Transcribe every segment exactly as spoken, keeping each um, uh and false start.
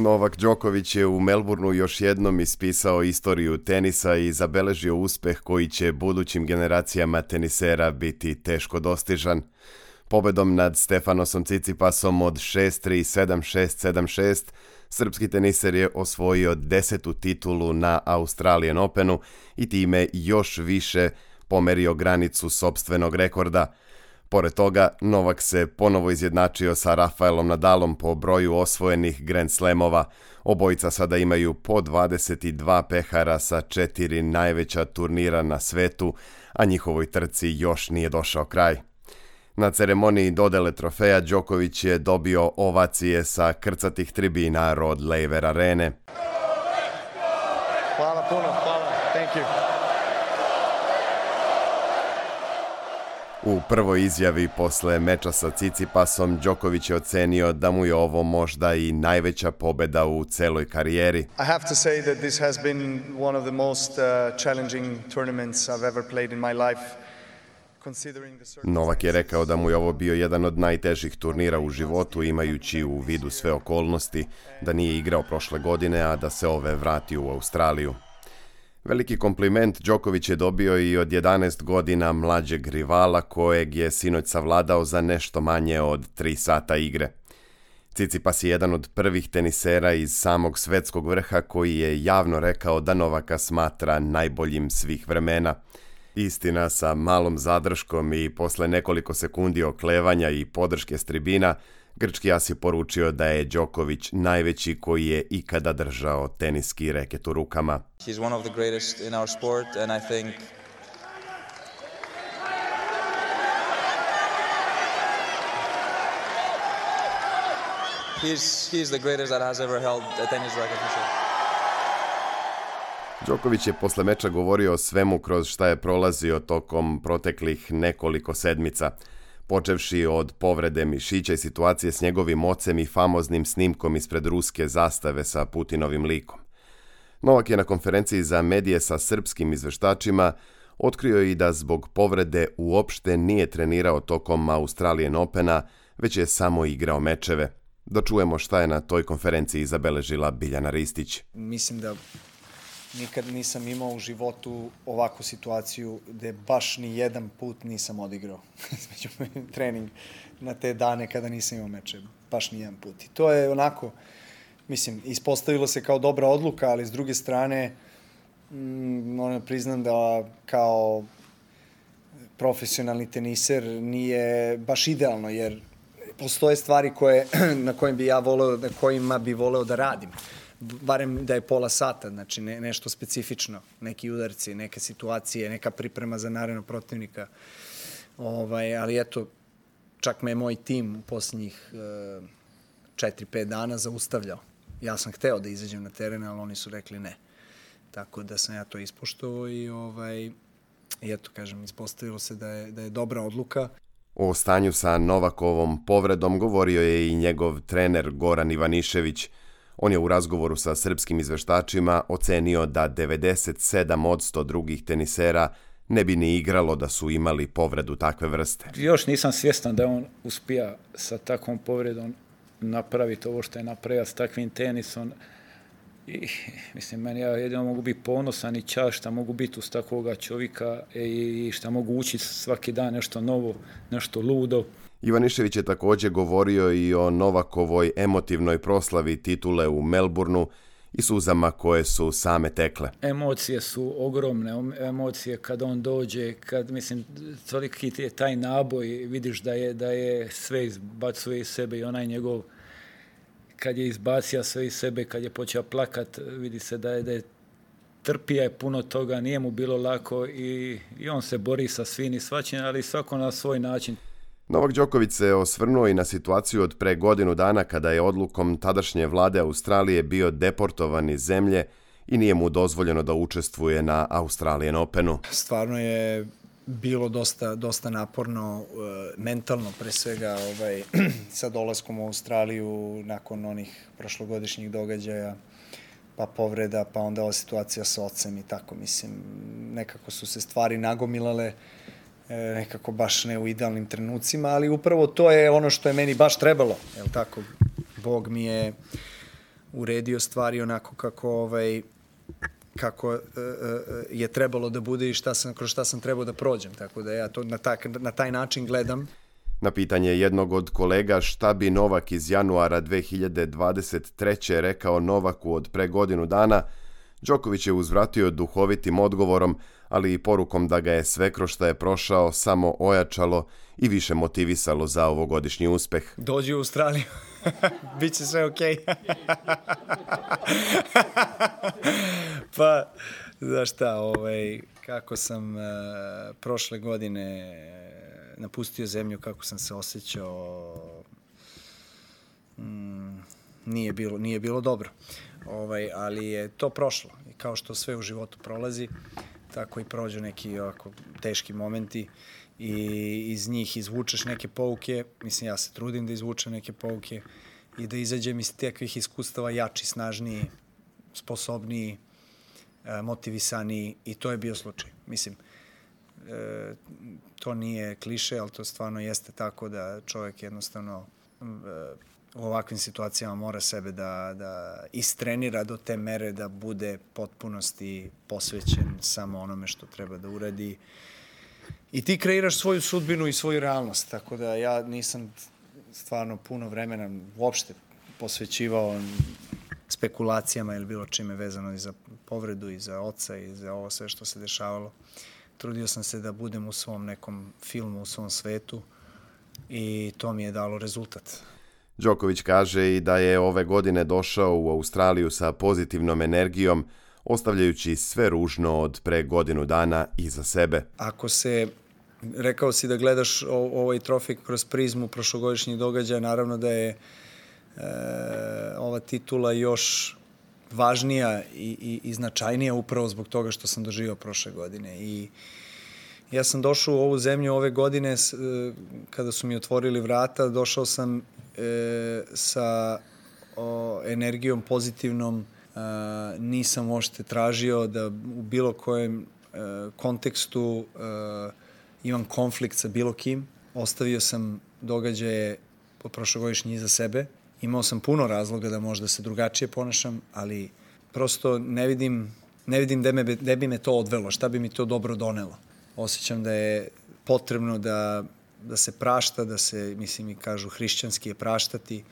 Novak Đoković je u Melbourneu još jednom ispisao istoriju tenisa i zabeležio uspeh koji će budućim generacijama tenisera biti teško dostižan. Pobedom nad Stefanosom Tsitsipasom od šest tri, sedam šest, sedam šest, srpski teniser je osvojio desetu titulu na Australian Openu i time još više pomerio granicu sopstvenog rekorda. Pored toga, Novak se ponovo izjednačio sa Rafaelom Nadalom po broju osvojenih Grand Slamova. Obojica sada imaju po dvadeset dva pehara sa četiri najveća turnira na svetu, a njihovoj trci još nije došao kraj. Na ceremoniji dodele trofeja Đoković je dobio ovacije sa krcatih tribina Rod Laver arene. Hvala puno, hvala, thank you. U prvoj izjavi posle meča sa Tsitsipasom, Đoković je ocenio da mu je ovo možda i najveća pobeda u celoj karijeri. I have to say that this has been one of the most uh, challenging tournaments I've ever played in my life. Novak je rekao da mu je ovo bio jedan od najtežih turnira u životu, imajući u vidu sve okolnosti, da nije igrao prošle godine, a da se ove vrati u Australiju. Veliki kompliment Đoković je dobio i od jedanaest godina mlađeg rivala, kojeg je sinoć savladao za nešto manje od tri sata igre. Tsitsipas je jedan od prvih tenisera iz samog svetskog vrha koji je javno rekao da Novaka smatra najboljim svih vremena. Istina, sa malom zadrškom i posle nekoliko sekundi oklevanja i podrške s tribina, grčki as je poručio da je Đoković najveći koji je ikada držao teniski reket u rukama. He's one of the greatest in our sport and I think he's he's the greatest that has ever held a tennis racket for sure. Đoković je posle meča govorio o svemu kroz šta je prolazio tokom proteklih nekoliko sedmica, počevši od povrede mišića i situacije s njegovim ocem i famoznim snimkom ispred ruske zastave sa Putinovim likom. Novak je na konferenciji za medije sa srpskim izveštačima otkrio i da zbog povrede uopšte nije trenirao tokom Australian Opena, već je samo igrao mečeve. Da čujemo šta je na toj konferenciji zabeležila Biljana Ristić. Mislim da nikad nisam imao u životu ovakvu situaciju gde baš ni jedan put nisam odigrao trening na te dane kada nisam imao meče. Baš ni jedan put. I to je onako, mislim, ispostavilo se kao dobra odluka, ali s druge strane mm, moram priznam da kao profesionalni teniser nije baš idealno, jer postoje stvari koje, na kojim bi ja voleo, na kojima bi voleo da radim. Barem da je pola sata, znači ne, nešto specifično, neki udarci, neke situacije, neka priprema za narednog protivnika. Ovaj, ali eto, čak me je moj tim u posljednjih četiri pet dana zaustavljao. Ja sam hteo da izađem na teren, ali oni su rekli ne. Tako da sam ja to ispoštovao i, ovaj, i eto, kažem, ispostavilo se da je, da je dobra odluka. O stanju sa Novakovom povredom govorio je i njegov trener Goran Ivanišević. On je u razgovoru sa srpskim izveštačima ocenio da devedeset sedam posto drugih tenisera ne bi ni igralo da su imali povredu takve vrste. Još nisam svjestan da on uspija sa takvom povredom napraviti ovo što je napravio s takvim tenisom. I, mislim, meni ja jedino mogu biti ponosan i čast šta mogu biti uz takvoga čovjeka i šta mogu učiti svaki dan nešto novo, nešto ludo. Ivanišević je također govorio i o Novakovoj emotivnoj proslavi titule u Melbourneu i suzama koje su same tekle. Emocije su ogromne, emocije kad on dođe, kad, mislim, toliki je taj naboj, vidiš da je, da je sve izbacuje iz sebe i onaj njegov, kad je izbacio sve iz sebe, kad je počeo plakat, vidi se da je, da je trpija je puno toga, nije mu bilo lako i, i on se bori sa svim i svačim, ali svako na svoj način. Novak Đoković se osvrnuo i na situaciju od pre godinu dana kada je odlukom tadašnje vlade Australije bio deportovan iz zemlje i nije mu dozvoljeno da učestvuje na Australian Openu. Stvarno je bilo dosta, dosta naporno, mentalno pre svega, ovaj, sa dolaskom u Australiju nakon onih prošlogodišnjih događaja, pa povreda, pa onda ova situacija sa ocem i tako, mislim, nekako su se stvari nagomilale, nekako baš ne u idealnim trenucima, ali upravo to je ono što je meni baš trebalo, jel tako? Bog mi je uredio stvari onako kako ovaj kako uh, je trebalo da bude i šta sam, kroz šta sam trebao da prođem. Tako da ja to na, tak, na taj način gledam. Na pitanje jednog od kolega šta bi Novak iz januara dve hiljade dvadeset treće rekao Novaku od pre godinu dana, Đoković je uzvratio duhovitim odgovorom, ali i porukom da ga je sve kroz šta je prošao samo ojačalo i više motivisalo za ovogodišnji uspeh. Dođi u Australiju, bit će sve okej. Pa, znaš šta, ovaj, kako sam uh, prošle godine napustio zemlju, kako sam se osjećao, mm, nije bilo, nije bilo dobro. Ovaj, ali je to prošlo. I kao što sve u životu prolazi, tako i prođu neki ovako teški momenti i iz njih izvučeš neke pouke. Mislim, ja se trudim da izvučem neke pouke i da izađem iz takvih iskustava jači, snažniji, sposobniji, motivisaniji, i to je bio slučaj. Mislim, e, to nije kliše, ali to stvarno jeste tako da čovjek jednostavno e, u ovakvim situacijama mora sebe da, da istrenira do te mere da bude potpunosti posvećen samo onome što treba da uradi. I ti kreiraš svoju sudbinu i svoju realnost, tako da ja nisam stvarno puno vremena uopšte posvećivao spekulacijama ili bilo čime vezano i za povredu i za oca i za ovo sve što se dešavalo. Trudio sam se da budem u svom nekom filmu, u svom svetu, i to mi je dalo rezultat. Đoković kaže i da je ove godine došao u Australiju sa pozitivnom energijom, ostavljajući sve ružno od pre godinu dana iza sebe. Ako se, rekao si da gledaš ovaj trofej kroz prizmu prošlogodišnjih događaja, naravno da je e, ova titula još važnija i, i, i značajnija upravo zbog toga što sam doživio prošle godine. I ja sam došao u ovu zemlju ove godine, kada su mi otvorili vrata, došao sam e, sa o, energijom pozitivnom. E, nisam uopšte tražio da u bilo kojem e, kontekstu e, imam konflikt sa bilo kim. Ostavio sam događaje prošlogodišnji iza sebe. Imao sam puno razloga da možda se drugačije ponašam, ali prosto ne vidim, ne vidim da, me, da bi me to odvelo, šta bi mi to dobro donelo. Osjećam da je potrebno da, da se prašta, da se, mislim, i kažu hrišćanski je praštati,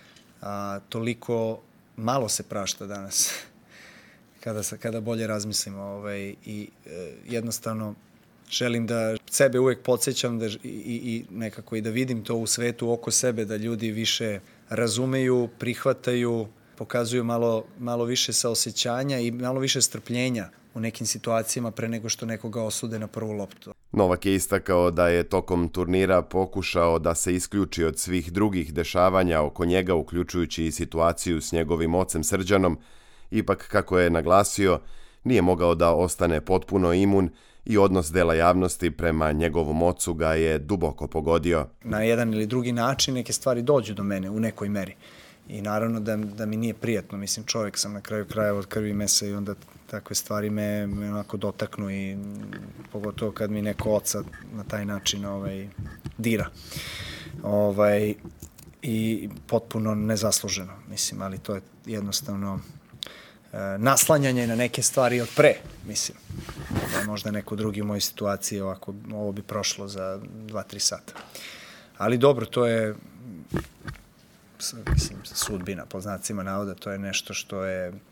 a toliko malo se prašta danas, kada, kada bolje razmislimo. Ovaj, I e, jednostavno želim da sebe uvek podsjećam da, i, i nekako i da vidim to u svetu oko sebe, da ljudi više razumeju, prihvataju, pokazuju malo, malo više saosećanja i malo više strpljenja u nekim situacijama pre nego što nekoga osude na prvu loptu. Novak je istakao da je tokom turnira pokušao da se isključi od svih drugih dešavanja oko njega, uključujući i situaciju s njegovim ocem Srđanom. Ipak, kako je naglasio, nije mogao da ostane potpuno imun i odnos dela javnosti prema njegovom ocu ga je duboko pogodio. Na jedan ili drugi način neke stvari dođu do mene u nekoj meri. I naravno da, da mi nije prijatno. Mislim, čovjek sam na kraju krajeva od krvi i mesa i onda takve stvari me, me onako dotaknu, i pogotovo kad mi neko oca na taj način ovaj, dira. Ovaj, I potpuno nezasluženo, mislim, ali to je jednostavno e, naslanjanje na neke stvari od pre, mislim. Da je možda neko drugi u mojoj situaciji ovako, ovo bi prošlo za dva, tri sata. Ali dobro, to je, mislim, sudbina, po znacima navoda, to je nešto što je e,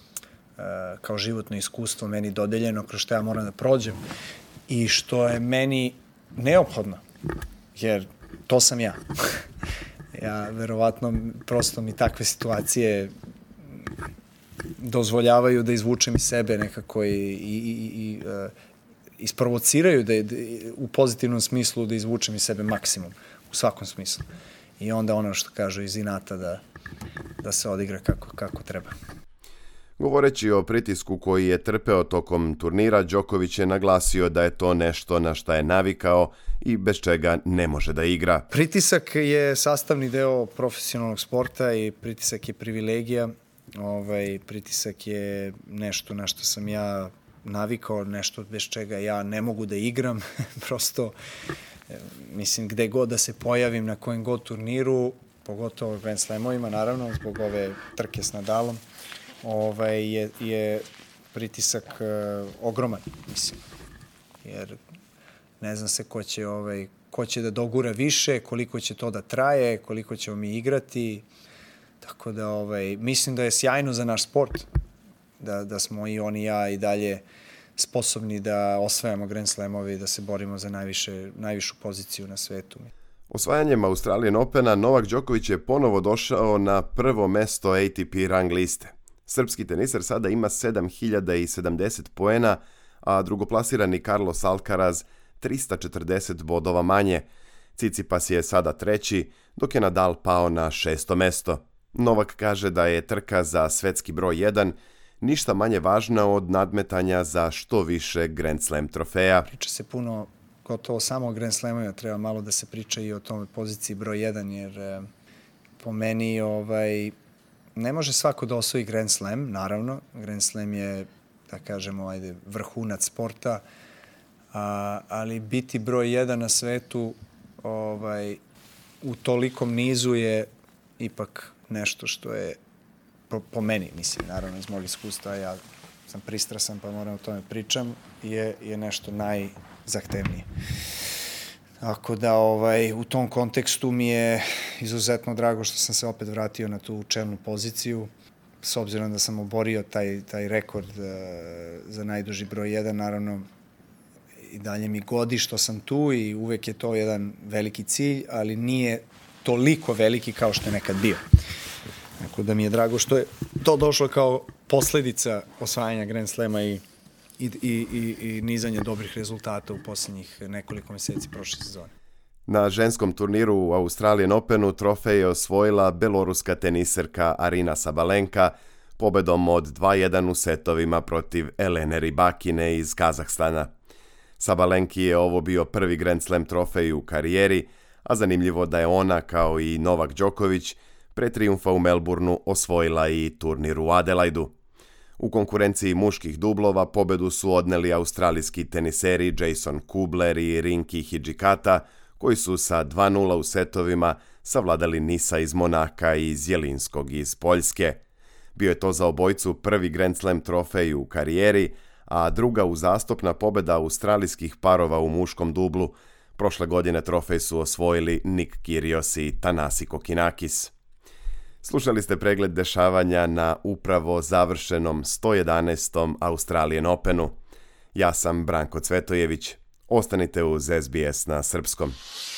kao životno iskustvo meni dodeljeno, kroz što ja moram da prođem i što je meni neophodno, jer to sam ja. Ja, verovatno, prosto mi takve situacije dozvoljavaju da izvučem iz sebe nekako i, i, i, i uh, isprovociraju da, da, u pozitivnom smislu da izvučem iz sebe maksimum, u svakom smislu. I onda ono što kažu iz inata da, da se odigra kako, kako treba. Govoreći o pritisku koji je trpeo tokom turnira, Đoković je naglasio da je to nešto na šta je navikao i bez čega ne može da igra. Pritisak je sastavni deo profesionalnog sporta i pritisak je privilegija. Ovaj, pritisak je nešto na što sam ja navikao, nešto bez čega ja ne mogu da igram. Prosto, mislim, gde god da se pojavim, na kojem god turniru, pogotovo Grand Slamovima, naravno, zbog ove trke s Nadalom, ovaj, je, je pritisak uh, ogroman, mislim. Jer ne znam se ko će, ovaj, ko će da dogura više, koliko će to da traje, koliko ćemo mi igrati. Tako da ovaj, mislim da je sjajno za naš sport, da, da smo i on i ja i dalje sposobni da osvajamo Grand Slamove i da se borimo za najviše, najvišu poziciju na svetu. Osvajanjem Australian Opena Novak Đoković je ponovo došao na prvo mesto A T P rang liste. Srpski teniser sada ima sedam hiljada sedamdeset poena, a drugoplasirani Carlos Alcaraz trista četrdeset bodova manje. Tsitsipas je sada treći, dok je Nadal pao na šesto mesto. Novak kaže da je trka za svetski broj jedan ništa manje važna od nadmetanja za što više Grand Slam trofeja. Priča se puno, gotovo samo o Grand Slamovima, treba malo da se priča i o tome poziciji broj jedan, jer e, po meni ovaj, ne može svako da osvoji Grand Slam, naravno. Grand Slam je, da kažemo, ajde, vrhunac sporta, a, ali biti broj jedan na svetu ovaj, u tolikom nizu je ipak nešto što je po, po meni, mislim, naravno iz mog iskustva, ja sam pristrasan pa moram o tome pričam, je, je nešto najzahtevnije. Tako da ovaj, u tom kontekstu mi je izuzetno drago što sam se opet vratio na tu čelnu poziciju, s obzirom da sam oborio taj, taj rekord uh, za najduži broj jedan, naravno i dalje mi godi što sam tu i uvek je to jedan veliki cilj, ali nije toliko veliki kao što je nekad bio. Tako da mi je drago što je to došlo kao posledica osvajanja Grand Slama i, i, i, i, i nizanja dobrih rezultata u posljednjih nekoliko meseci prošle sezone. Na ženskom turniru u Australian Openu trofej je osvojila beloruska teniserka Arina Sabalenka pobedom od dva jedan u setovima protiv Elene Rybakine iz Kazahstana. Sabalenki je ovo bio prvi Grand Slam trofej u karijeri, a zanimljivo da je ona, kao i Novak Đoković, pre trijumfa u Melbourneu osvojila i turnir u Adelaidu. U konkurenciji muških dublova pobedu su odneli australijski teniseri Jason Kubler i Rinki Hidžikata, koji su sa dva nula u setovima savladali Nisa iz Monaka i Zjelinskog iz Poljske. Bio je to za obojcu prvi Grand Slam trofej u karijeri, a druga uzastopna pobeda australijskih parova u muškom dublu. Prošle godine trofej su osvojili Nick Kyrgios i Thanasi Kokinakis. Slušali ste pregled dešavanja na upravo završenom sto jedanaestom Australian Openu. Ja sam Branko Cvetojević. Ostanite uz S B S na srpskom.